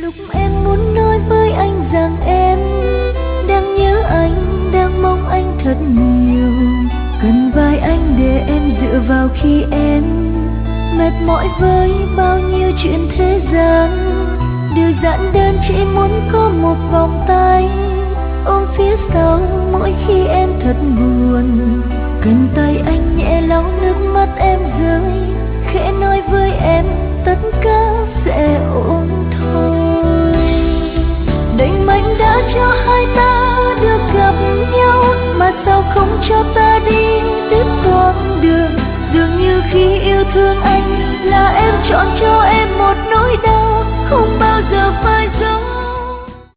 Lúc em muốn nói với anh rằng em đang nhớ anh, đang mong anh thật nhiều, cần vai anh để em dựa vào khi em mệt mỏi với bao nhiêu chuyện thế gian. Điều giản đơn chỉ muốn có một vòng tay ôm phía sau mỗi khi em thật buồn, cần tay anh nhẹ lau nước mắt em rơi, khẽ nói với em tất cả sẽ ổn thôi. Định mệnh đã cho hai ta được gặp nhau, mà sao không cho ta đi tiếp con đường. Dường như khi yêu thương anh là em chọn cho em một nỗi đau không bao giờ phai